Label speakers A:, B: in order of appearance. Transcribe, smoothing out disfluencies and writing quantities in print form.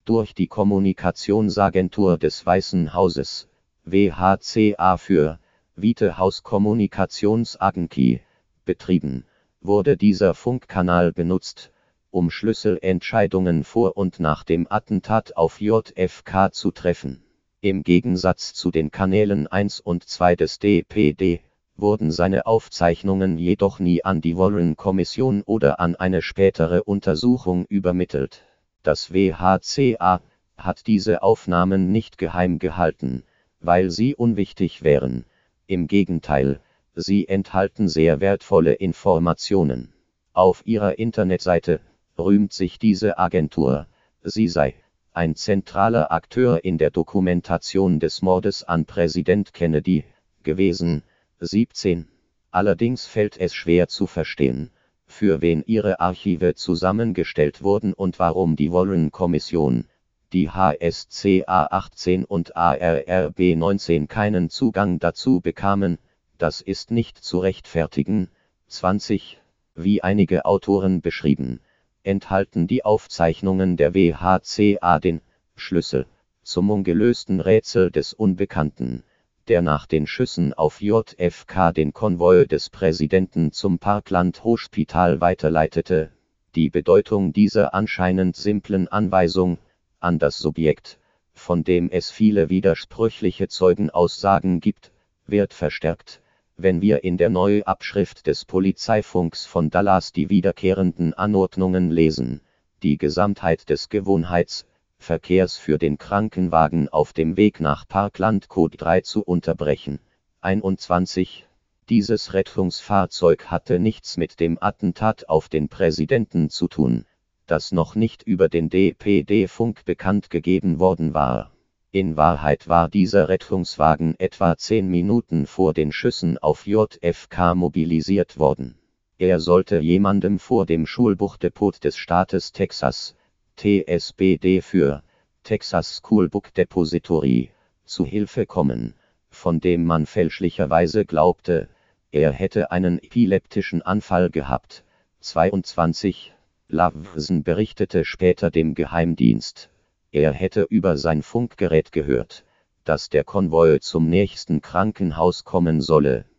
A: durch die Kommunikationsagentur des Weißen Hauses, WHCA für White House Kommunikationsagentur, betrieben, wurde dieser Funkkanal benutzt, um Schlüsselentscheidungen vor und nach dem Attentat auf JFK zu treffen. Im Gegensatz zu den Kanälen 1 und 2 des DPD, wurden seine Aufzeichnungen jedoch nie an die Warren-Kommission oder an eine spätere Untersuchung übermittelt. Das WHCA hat diese Aufnahmen nicht geheim gehalten, weil sie unwichtig wären. Im Gegenteil, sie enthalten sehr wertvolle Informationen. Auf ihrer Internetseite rühmt sich diese Agentur, sie sei ein zentraler Akteur in der Dokumentation des Mordes an Präsident Kennedy gewesen. 17. Allerdings fällt es schwer zu verstehen, für wen ihre Archive zusammengestellt wurden und warum die Warren-Kommission, die HSCA 18 und ARRB 19 keinen Zugang dazu bekamen. Das ist nicht zu rechtfertigen. 20. Wie einige Autoren beschrieben, enthalten die Aufzeichnungen der WHCA den Schlüssel zum ungelösten Rätsel des Unbekannten, der nach den Schüssen auf JFK den Konvoi des Präsidenten zum Parkland Hospital weiterleitete. Die Bedeutung dieser anscheinend simplen Anweisung an das Subjekt, von dem es viele widersprüchliche Zeugenaussagen gibt, wird verstärkt, wenn wir in der Neuabschrift des Polizeifunks von Dallas die wiederkehrenden Anordnungen lesen, die Gesamtheit des Gewohnheitsverkehrs für den Krankenwagen auf dem Weg nach Parkland Code 3 zu unterbrechen. 21. Dieses Rettungsfahrzeug hatte nichts mit dem Attentat auf den Präsidenten zu tun, das noch nicht über den DPD-Funk bekannt gegeben worden war. In Wahrheit war dieser Rettungswagen etwa 10 Minuten vor den Schüssen auf JFK mobilisiert worden. Er sollte jemandem vor dem Schulbuchdepot des Staates Texas, TSBD für Texas School Book Depository, zu Hilfe kommen, von dem man fälschlicherweise glaubte, er hätte einen epileptischen Anfall gehabt. 22. Lawson berichtete später dem Geheimdienst, er hätte über sein Funkgerät gehört, dass der Konvoi zum nächsten Krankenhaus kommen solle.